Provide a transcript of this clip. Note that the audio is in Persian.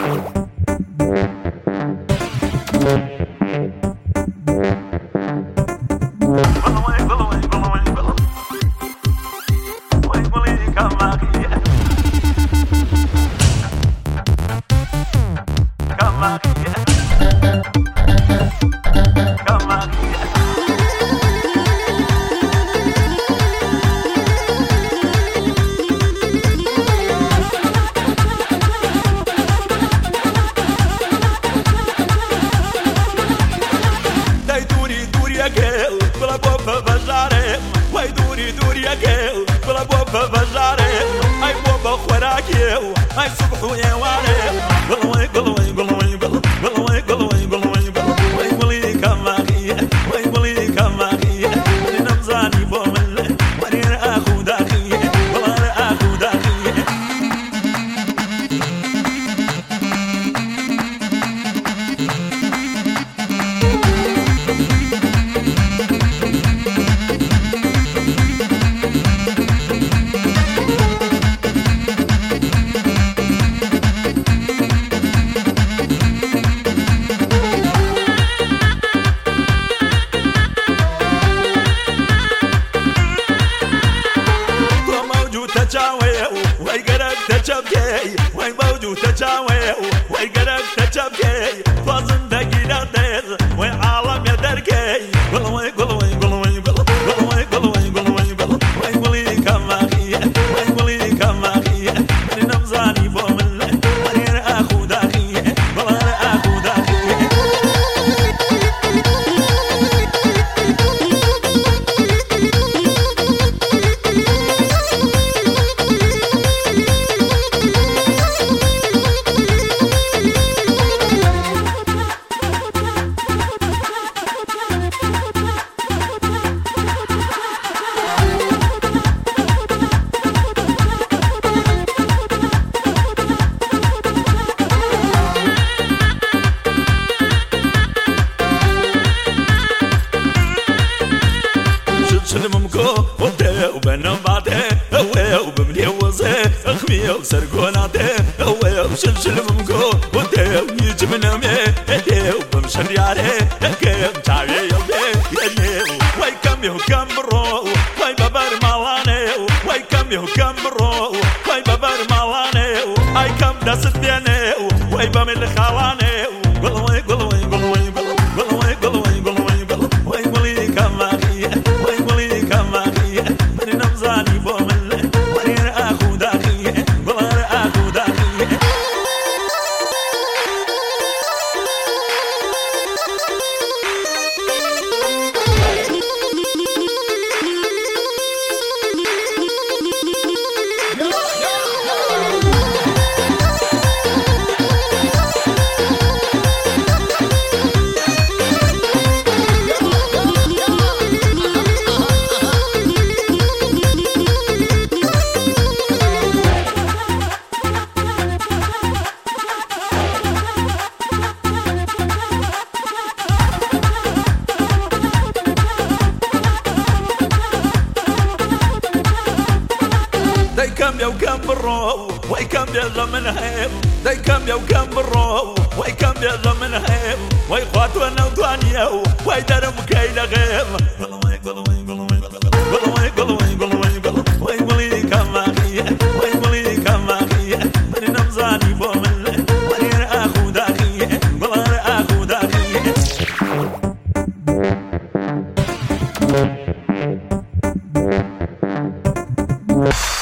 Ai صبح ويا واري قلوي قلوي قلوي قلوي قلوي قلوي قلوي قلوي كما هي قلوي كما هي من نمزاني بومل وري اخو داخي والله اخو داخي وای گرگ تچبکی وای باوجو تچاوی وای گرگ تچبکی تو زندگی ندیز وای عالم درکی قلوی قلوی قلوی قلوی قلوی قلوی وای قلی کماخی وای قلی کماخی من نمزانی بومل وریر اخو داخی والله اخو داخی وبنباته وبملي وزه اخمي وسرقوناته وشلشل ممكو وده يجمنا مي وبمشر ياري كم تعي يلي واي كم يهكم برو واي ببر مالاني واي كم يهكم برو واي ببر مالاني اي كم دست بياني واي بمل خالاني قلوي قلوي قلوي قلوي قلوي قلوي واي قلي كماخي واي قلي كماخي من نمزاني بومل ورير اخو داخي والله اخو داخي كم يا وكم برو واي كم يا من هيم داي كم يا وكم برو واي كم يا من هيم واي خوات وانا وطانيا واي درم كايلا غيم قلوي قلوي قلوي قلوي قلوي قلوي واي ولي كما هي واي ولي كما هي من نمزاني بومل ورير اخو داخي والله اخو داخي